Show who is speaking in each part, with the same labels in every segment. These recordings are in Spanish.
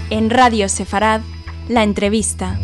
Speaker 1: En Radio Sefarad, la entrevista.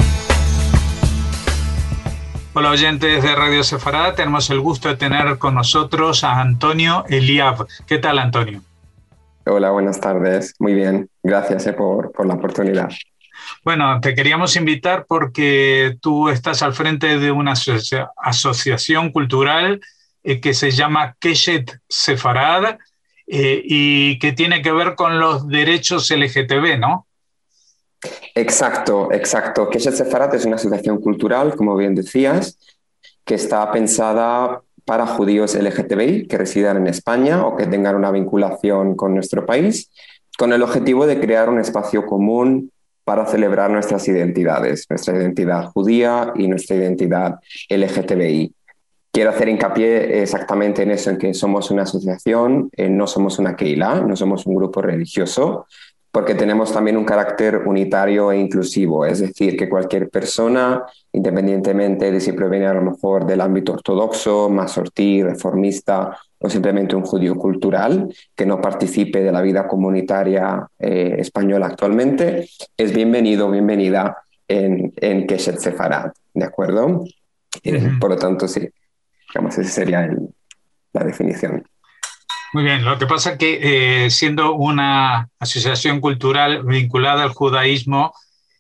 Speaker 2: Hola oyentes de Radio Sefarad, tenemos el gusto de tener con nosotros a Antonio Eliab. ¿Qué tal, Antonio?
Speaker 3: Hola, buenas tardes. Muy bien, gracias por la oportunidad.
Speaker 2: Bueno, te queríamos invitar porque tú estás al frente de una asociación cultural que se llama Keshet Sefarad y que tiene que ver con los derechos LGTB, ¿no?
Speaker 3: Exacto. Keshet Sefarad es una asociación cultural, como bien decías, que está pensada para judíos LGTBI que residan en España o que tengan una vinculación con nuestro país, con el objetivo de crear un espacio común para celebrar nuestras identidades, nuestra identidad judía y nuestra identidad LGTBI. Quiero hacer hincapié exactamente en eso, en que somos una asociación, no somos una keila, no somos un grupo religioso, porque tenemos también un carácter unitario e inclusivo, es decir, que cualquier persona, independientemente de si proviene a lo mejor del ámbito ortodoxo, masortí, reformista o simplemente un judío cultural que no participe de la vida comunitaria española actualmente, es bienvenido o bienvenida en Keshet Sefarad, ¿de acuerdo? Por lo tanto, sí. Digamos, esa sería la definición.
Speaker 2: Muy bien, lo que pasa es que siendo una asociación cultural vinculada al judaísmo,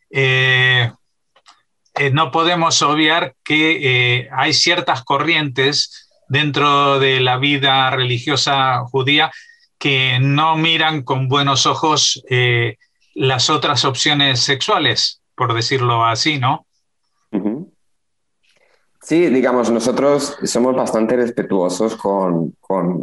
Speaker 2: no podemos obviar que hay ciertas corrientes dentro de la vida religiosa judía que no miran con buenos ojos las otras opciones sexuales, por decirlo así, ¿no?
Speaker 3: Uh-huh. Sí, digamos, nosotros somos bastante respetuosos con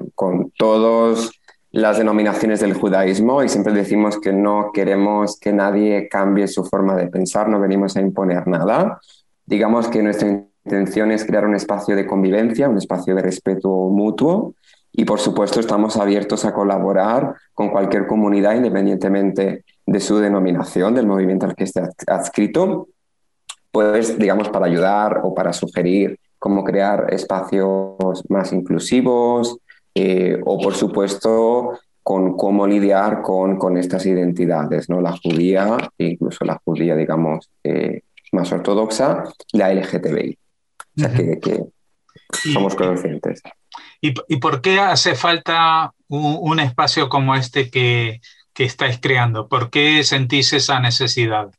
Speaker 3: todas las denominaciones del judaísmo y siempre decimos que no queremos que nadie cambie su forma de pensar, no venimos a imponer nada. Digamos que nuestra intención es crear un espacio de convivencia, un espacio de respeto mutuo y, por supuesto, estamos abiertos a colaborar con cualquier comunidad independientemente de su denominación, del movimiento al que esté adscrito, pues, digamos, para ayudar o para sugerir cómo crear espacios más inclusivos o, por supuesto, con cómo lidiar con estas identidades, ¿no? La judía, e incluso la judía, digamos, más ortodoxa, y la LGTBI. O sea, que somos conscientes.
Speaker 2: ¿Y por qué hace falta un espacio como este que estáis creando? ¿Por qué sentís esa necesidad?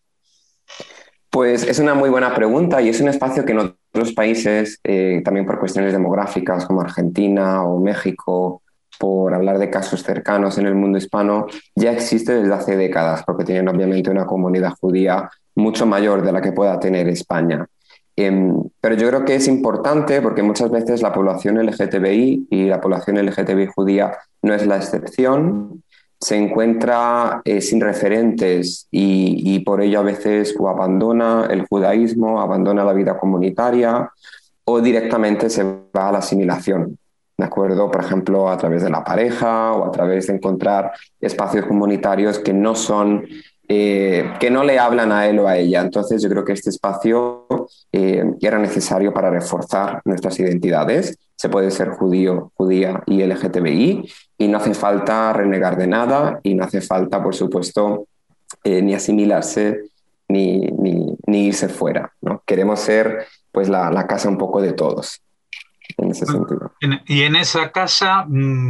Speaker 3: Pues es una muy buena pregunta y es un espacio que en otros países, también por cuestiones demográficas como Argentina o México, por hablar de casos cercanos en el mundo hispano, ya existe desde hace décadas, porque tienen obviamente una comunidad judía mucho mayor de la que pueda tener España. Pero yo creo que es importante porque muchas veces la población LGTBI y la población LGTBI judía no es la excepción, se encuentra sin referentes y por ello a veces o abandona el judaísmo, abandona la vida comunitaria o directamente se va a la asimilación, ¿de acuerdo? Por ejemplo, a través de la pareja o a través de encontrar espacios comunitarios que no son, que no le hablan a él o a ella. Entonces yo creo que este espacio era necesario para reforzar nuestras identidades. Se puede ser judío, judía y LGTBI y no hace falta renegar de nada y no hace falta, por supuesto, ni asimilarse ni irse fuera, ¿no? Queremos ser pues la casa un poco de todos, en ese sentido.
Speaker 2: Y en esa casa,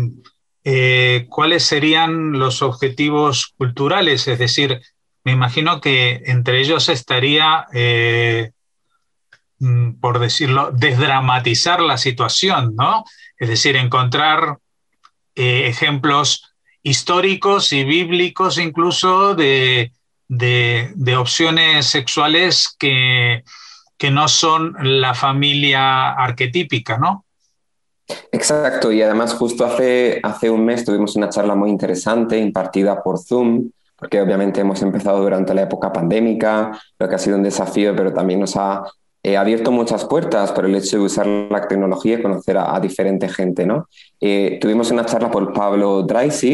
Speaker 2: ¿cuáles serían los objetivos culturales? Es decir, me imagino que entre ellos estaría, por decirlo, desdramatizar la situación, ¿no? Es decir, encontrar ejemplos históricos y bíblicos incluso de opciones sexuales que no son la familia arquetípica, ¿no?
Speaker 3: Exacto, y además justo hace un mes tuvimos una charla muy interesante impartida por Zoom, porque obviamente hemos empezado durante la época pandémica, lo que ha sido un desafío, pero también nos ha abierto muchas puertas por el hecho de usar la tecnología y conocer a diferente gente, ¿no? Tuvimos una charla por Pablo Dreisig,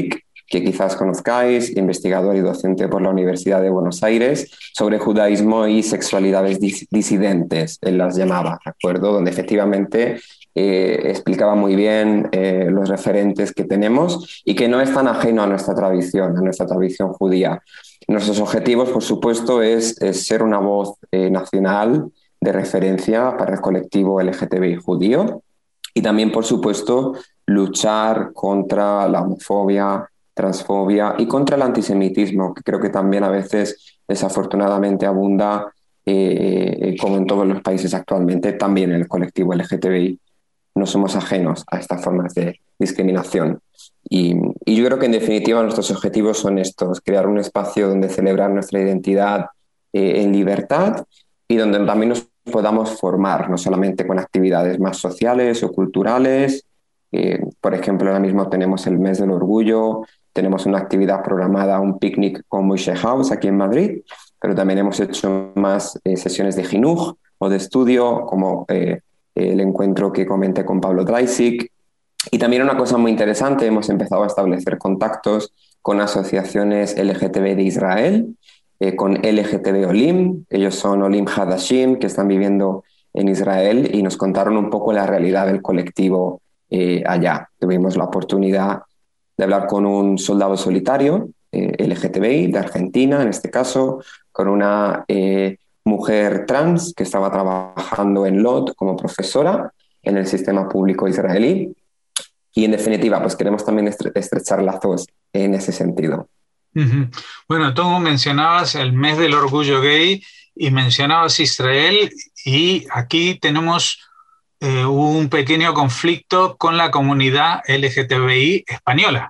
Speaker 3: que quizás conozcáis, investigador y docente por la Universidad de Buenos Aires, sobre judaísmo y sexualidades disidentes, él las llamaba, ¿de acuerdo? Donde efectivamente explicaba muy bien los referentes que tenemos y que no es tan ajeno a nuestra tradición judía. Nuestros objetivos, por supuesto, es ser una voz nacional de referencia para el colectivo LGTBI judío y también, por supuesto, luchar contra la homofobia, transfobia y contra el antisemitismo, que creo que también a veces desafortunadamente abunda, como en todos los países actualmente, también en el colectivo LGTBI. No somos ajenos a estas formas de discriminación. Y yo creo que en definitiva nuestros objetivos son estos: crear un espacio donde celebrar nuestra identidad en libertad y donde también nos podamos formar, no solamente con actividades más sociales o culturales. Por ejemplo, ahora mismo tenemos el mes del orgullo, tenemos una actividad programada, un picnic con Moishe House aquí en Madrid, pero también hemos hecho más sesiones de jinuj o de estudio, como el encuentro que comenté con Pablo Dreisig. Y también una cosa muy interesante, hemos empezado a establecer contactos con asociaciones LGTB de Israel, con LGTB Olim. Ellos son Olim Hadashim, que están viviendo en Israel, y nos contaron un poco la realidad del colectivo allá. Tuvimos la oportunidad de hablar con un soldado solitario, LGTBI, de Argentina en este caso, con una mujer trans que estaba trabajando en Lod como profesora en el sistema público israelí. Y en definitiva, pues queremos también estrechar lazos en ese sentido.
Speaker 2: Uh-huh. Bueno, tú mencionabas el mes del orgullo gay y mencionabas Israel, y aquí tenemos un pequeño conflicto con la comunidad LGTBI española.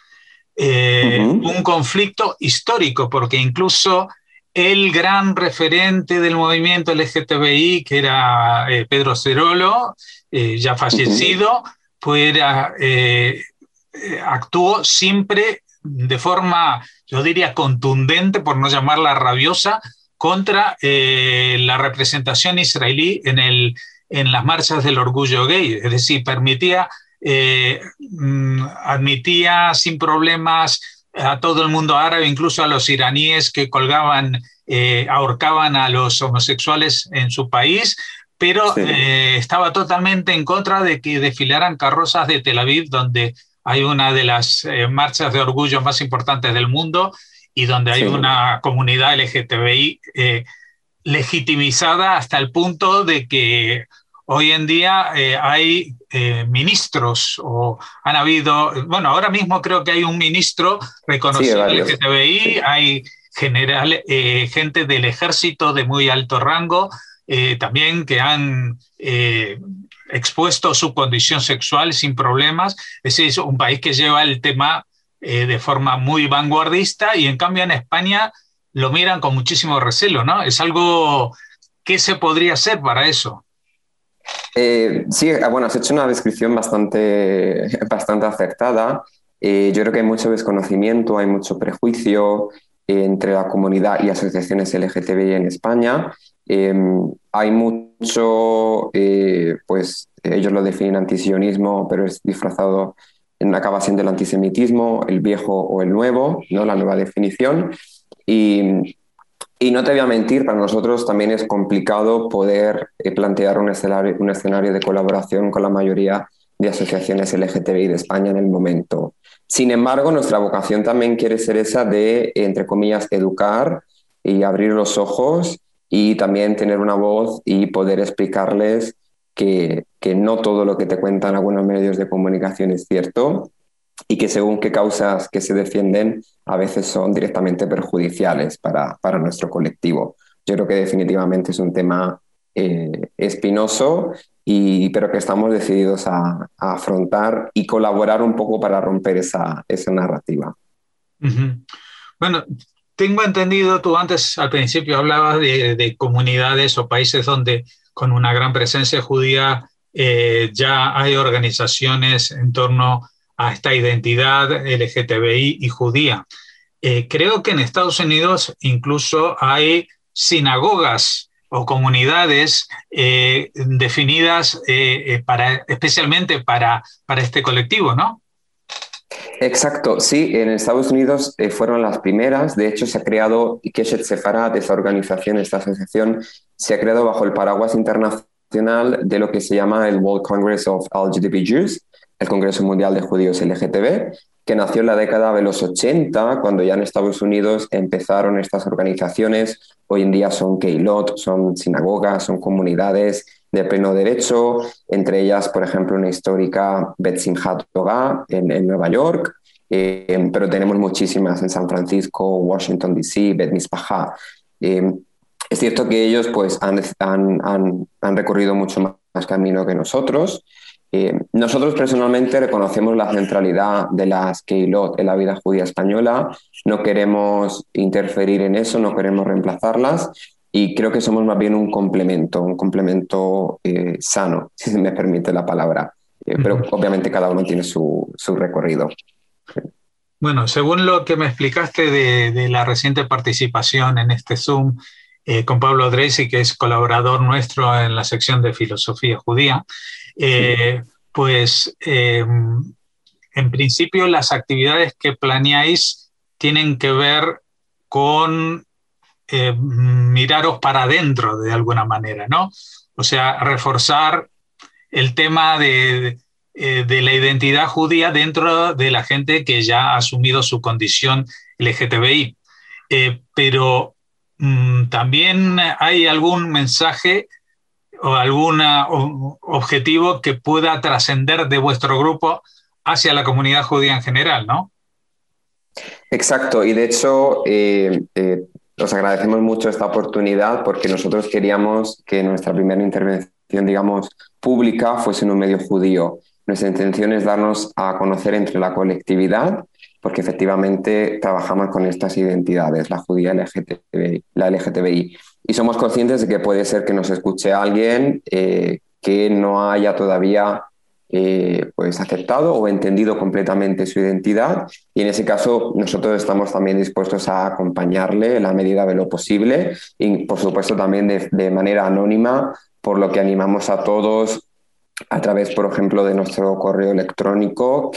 Speaker 2: Un conflicto histórico, porque incluso el gran referente del movimiento LGTBI, que era Pedro Cerolo, ya fallecido, pues actuó siempre de forma, yo diría, contundente, por no llamarla rabiosa, contra la representación israelí en las marchas del orgullo gay. Es decir, admitía sin problemas a todo el mundo árabe, incluso a los iraníes que ahorcaban a los homosexuales en su país, pero sí, estaba totalmente en contra de que desfilaran carrozas de Tel Aviv, donde hay una de las marchas de orgullo más importantes del mundo y donde hay una comunidad LGTBI legitimizada hasta el punto de que hoy en día hay ministros, o han habido, bueno, ahora mismo creo que hay un ministro reconocido LGTBI, hay gente del ejército de muy alto rango, también que han expuesto su condición sexual sin problemas. Es un país que lleva el tema de forma muy vanguardista, y en cambio en España lo miran con muchísimo recelo, ¿no? Es algo que se podría hacer para eso.
Speaker 3: Sí, bueno, has hecho una descripción bastante acertada. Yo creo que hay mucho desconocimiento, hay mucho prejuicio entre la comunidad y asociaciones LGTBI en España. Hay mucho, pues ellos lo definen antisionismo, pero es disfrazado, acaba siendo el antisemitismo, el viejo o el nuevo, ¿no? La nueva definición. Y no te voy a mentir, para nosotros también es complicado poder plantear un escenario de colaboración con la mayoría de asociaciones LGTBI de España en el momento. Sin embargo, nuestra vocación también quiere ser esa de, entre comillas, educar y abrir los ojos, y también tener una voz y poder explicarles que no todo lo que te cuentan algunos medios de comunicación es cierto, y que según qué causas que se defienden a veces son directamente perjudiciales para nuestro colectivo. Yo creo que definitivamente es un tema espinoso, pero que estamos decididos a afrontar y colaborar un poco para romper esa narrativa.
Speaker 2: Uh-huh. Bueno, tengo entendido, tú antes al principio hablabas de comunidades o países donde con una gran presencia judía ya hay organizaciones en torno a esta identidad LGTBI y judía. Creo que en Estados Unidos incluso hay sinagogas o comunidades definidas especialmente para este colectivo, ¿no?
Speaker 3: Exacto, sí, en Estados Unidos fueron las primeras. De hecho, se ha creado Keshet Sefarad, esta organización, esta asociación, se ha creado bajo el paraguas internacional de lo que se llama el World Congress of LGBT Jews, el Congreso Mundial de Judíos LGTB, que nació en la década de los 80, cuando ya en Estados Unidos empezaron estas organizaciones. Hoy en día son keilot, son sinagogas, son comunidades de pleno derecho, entre ellas, por ejemplo, una histórica Bet Simchat Torah en Nueva York, pero tenemos muchísimas en San Francisco, Washington, D.C., Bet Mizpahá. Es cierto que ellos pues, han recorrido mucho más camino que nosotros. Nosotros personalmente reconocemos la centralidad de las Keilot en la vida judía española, no queremos interferir en eso, no queremos reemplazarlas y creo que somos más bien un complemento sano, si se me permite la palabra, pero obviamente cada uno tiene su recorrido.
Speaker 2: Bueno, según lo que me explicaste de la reciente participación en este Zoom con Pablo Dreisi, que es colaborador nuestro en la sección de filosofía judía, pues en principio las actividades que planeáis tienen que ver con miraros para adentro de alguna manera, ¿no? O sea, reforzar el tema de la identidad judía dentro de la gente que ya ha asumido su condición LGTBI. Pero también hay algún mensaje o algún objetivo que pueda trascender de vuestro grupo hacia la comunidad judía en general, ¿no?
Speaker 3: Exacto, y de hecho os agradecemos mucho esta oportunidad porque nosotros queríamos que nuestra primera intervención, digamos, pública fuese en un medio judío. Nuestra intención es darnos a conocer entre la colectividad, porque efectivamente trabajamos con estas identidades, la judía LGTBI, la LGTBI. Y somos conscientes de que puede ser que nos escuche alguien que no haya todavía pues aceptado o entendido completamente su identidad, y en ese caso nosotros estamos también dispuestos a acompañarle en la medida de lo posible y por supuesto también de manera anónima, por lo que animamos a todos a través, por ejemplo, de nuestro correo electrónico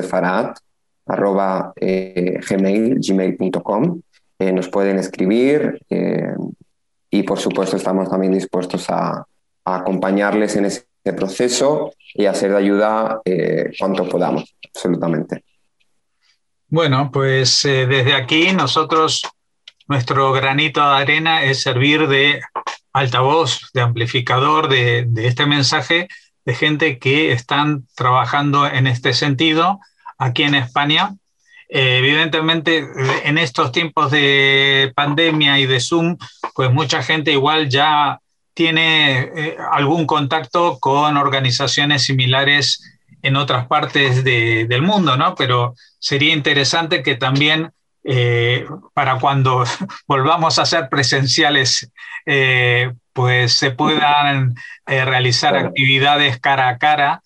Speaker 3: keshetsefarad@gmail.com. Nos pueden escribir y por supuesto estamos también dispuestos a acompañarles en ese proceso y a ser de ayuda cuanto podamos, absolutamente.
Speaker 2: Bueno, pues desde aquí nosotros, nuestro granito de arena es servir de altavoz, de amplificador de este mensaje de gente que están trabajando en este sentido aquí en España. Evidentemente, en estos tiempos de pandemia y de Zoom, pues mucha gente igual ya tiene algún contacto con organizaciones similares en otras partes del mundo, ¿no? Pero sería interesante que también para cuando volvamos a ser presenciales, pues se puedan realizar actividades cara a cara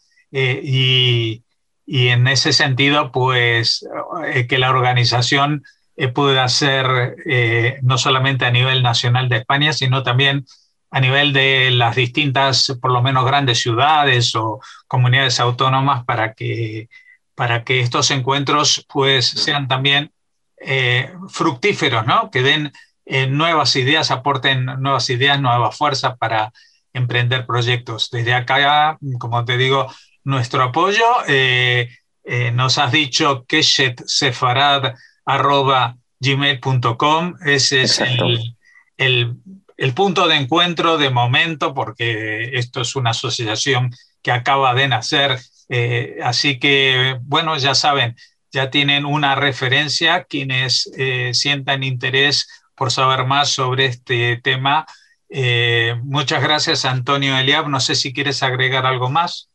Speaker 2: y en ese sentido, pues que la organización pueda ser no solamente a nivel nacional de España, sino también a nivel de las distintas, por lo menos grandes ciudades o comunidades autónomas para que estos encuentros pues sean también fructíferos, ¿no? Que den nuevas ideas, aporten nuevas ideas, nuevas fuerzas para emprender proyectos. Desde acá, como te digo, nuestro apoyo. Nos has dicho keshetsefarad@gmail.com. Ese es el punto de encuentro de momento, porque esto es una asociación que acaba de nacer. Así que, bueno, ya saben, ya tienen una referencia quienes sientan interés por saber más sobre este tema. Muchas gracias, Antonio Eliab. No sé si quieres agregar algo más.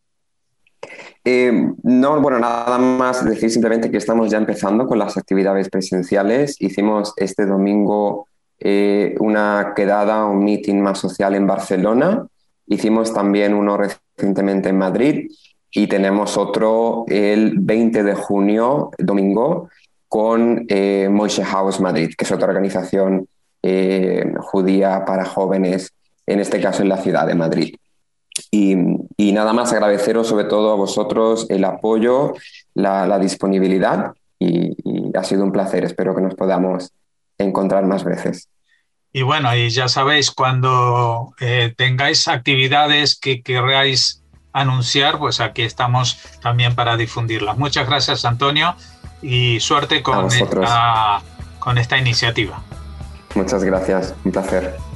Speaker 3: No, bueno, nada más decir simplemente que estamos ya empezando con las actividades presenciales. Hicimos este domingo una quedada, un meeting más social en Barcelona. Hicimos también uno recientemente en Madrid y tenemos otro el 20 de junio, domingo, con Moshe House Madrid, que es otra organización judía para jóvenes, en este caso en la ciudad de Madrid. Y nada más agradeceros sobre todo a vosotros el apoyo, la disponibilidad y ha sido un placer. Espero que nos podamos encontrar más veces.
Speaker 2: Y bueno, y ya sabéis, cuando tengáis actividades que queráis anunciar, pues aquí estamos también para difundirlas. Muchas gracias, Antonio, y suerte
Speaker 3: A vosotros.
Speaker 2: con esta iniciativa.
Speaker 3: Muchas gracias. Un placer.